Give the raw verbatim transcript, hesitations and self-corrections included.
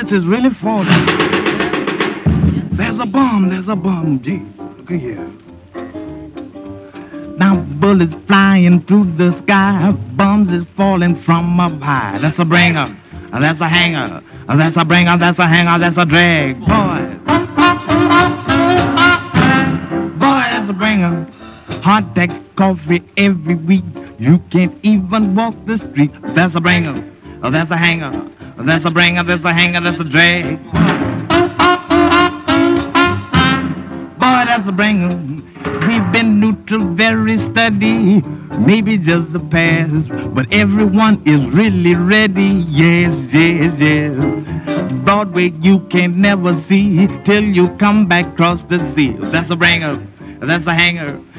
This is really falling. There's a bomb, there's a bomb. Gee, look at here. Now bullets flying through the sky, bombs is falling from up high. That's a bringer, that's a hanger, that's a bringer, that's a hanger, that's a drag. Boy, boy, that's a bringer. Hot tax coffee every week. You can't even walk the street. That's a bringer, that's a hanger, that's a bringer, that's a hanger, that's a drag. Boy, that's a bringer. We've been neutral, very steady, maybe just the past, but everyone is really ready. Yes, yes, yes. Broadway you can't never see till you come back across the sea. That's a bringer, that's a hanger,